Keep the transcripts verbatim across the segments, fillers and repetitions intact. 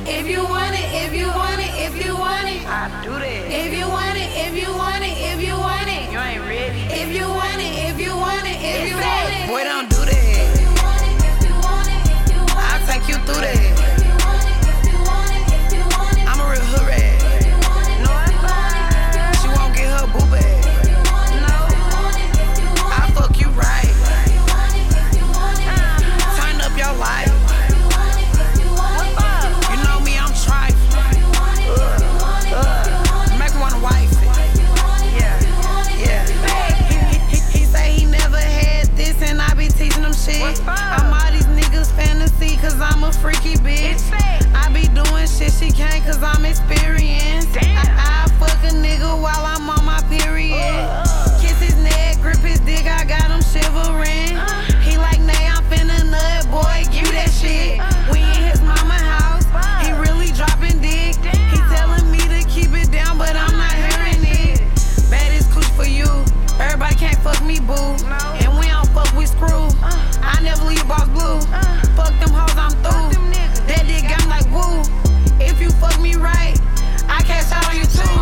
If you want it, if you want it, if you want it, I do that. if you want it, if you want it, if you want it, You ain't ready. if you want it, if you want it, if you want it, Boy, don't do that. if you want it, if you want it, if you want it, I'll take you through that. if you want it, if you want it, if you want it, I'm a real hood rat. if you want it, No, if you want it, if you She won't get her boo bag. if you want it, No. if you want it, if you want I it, fuck you right. if you want it, if you want it, if you want it, Turn up your life. if you want it, if you want it, if you You know me, I'm trifling. want it, if you want it, if you want it, Make me wanna wife it. if you want it, Yeah. if you want it, Yeah. if you want it. He, he, he, he say he never had this and I be teaching him shit. What's up? I'm all these niggas fantasy cause I'm a freaky bitch. It's fake. I be doing shit she can't cause I'm experienced. Damn. I, I fuck a nigga while I'm on my period. Kiss his neck, grip his dick, I got him shivering. He like, nay, I'm finna nut, boy, give me that shit. We in his mama house, he really dropping dick. He telling me to keep it down, but I'm not hearing it. Baddest cooch for you, everybody can't fuck me, boo. And we don't fuck with screw. I never leave boss blue. Fuck them hoes, I'm through. That dick got me like woo. If you fuck me right, I cash out on you too.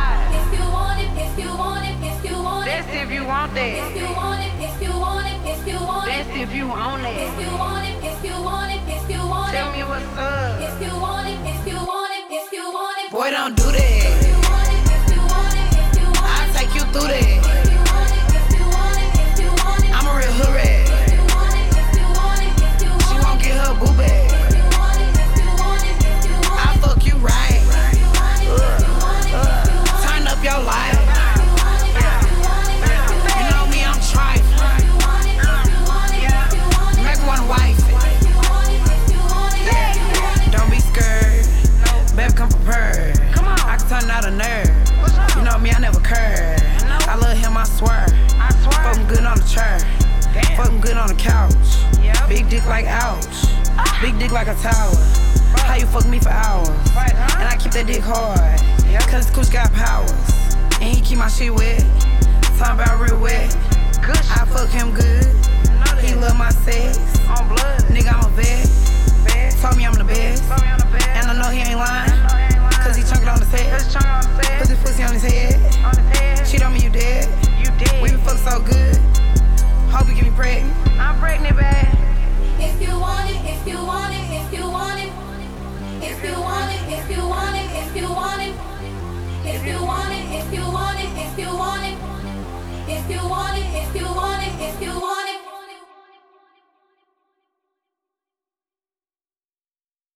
If you want it, if you want it, if you want it, That's if you want that. if you want it, if you want it, if you want it, That's if you own if that. you want it, if you want it, if you want Tell it, me what's up. if you want it, if you want it, if you want it, Boy, don't do if that. you want it, if you want it, if you want I'll it, take you through that. if you want it, if you want it, if you want it, I'm a real hood rat. if you want it, if you want it, if you She want won't it, get her boo bag. if you want it, if you want it, if you want I it, fuck you right. if you want it, if you want it, if you want it, Turn up your life. if you want it, if you want it, if you want You it. know me, I'm trifling. If you want it, if you want it, if you want it, Make me wanna wife it. if you want it, if you want it, if you want it. Don't be scared. Baby, come prepared. Come on. I can turn out a nerd. What's up? You know me, I never curve. No. I love him, I swear. I swear. Fuck him good on the chair. Damn. Fuck him good on the couch. Yep. Big dick like ouch. Ah. Big dick like a tower. How you fuck me for hours? Right, huh? And I keep that dick hard. Yep. Cause Cooch got powers. And he keep my shit wet. Talking about real wet. Good I fuck him good. Know He that. love my sex.